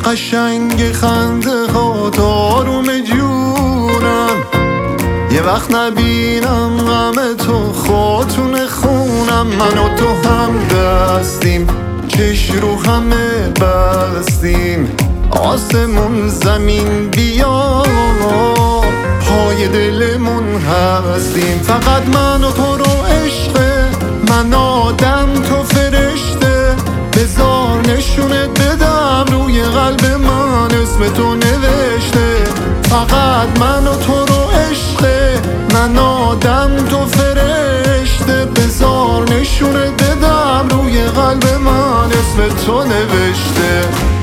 قشنگ خنده ها آروم جونم، یه وقت نبینم غم تو خاتون خونم. من و تو هم دستیم، چش رو همه بستیم، آسمون زمین بیا پای دلمون هستیم. فقط من و تو رو عشقه، من آدم تو فرشته، بذار نشونت بدم روی قلب من اسم تو نوشته. فقط من و تو رو عشقه، من آدم تو فرشته، بذار نشونت بدم روی قلب من اسم تو نوشته.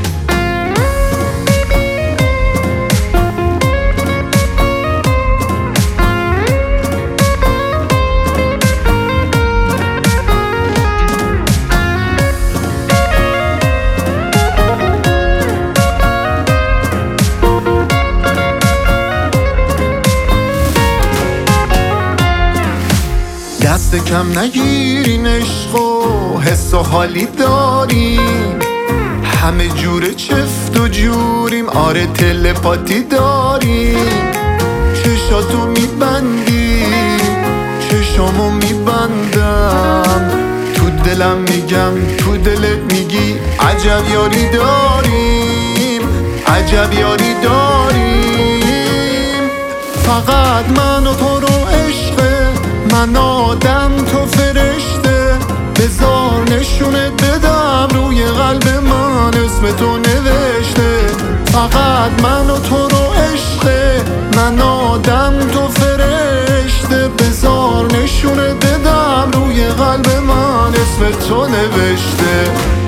دست کم نگیرین عشق و حس و حالی داریم، همه جوره چفت و جوریم، آره تلپاتی داریم. چشاتو میبندی چشامو میبندم، تو دلم میگم تو دلت میگی عجب یاری داریم، عجب یاری داریم. فقط من و تو رو عشقه، من آدم تو فرشته، بذار نشونت بدم روی قلب من اسم تو نوشته. فقط من و تو رو عشقه، من آدم تو فرشته، بذار نشونت بدم روی قلب من اسم تو نوشته.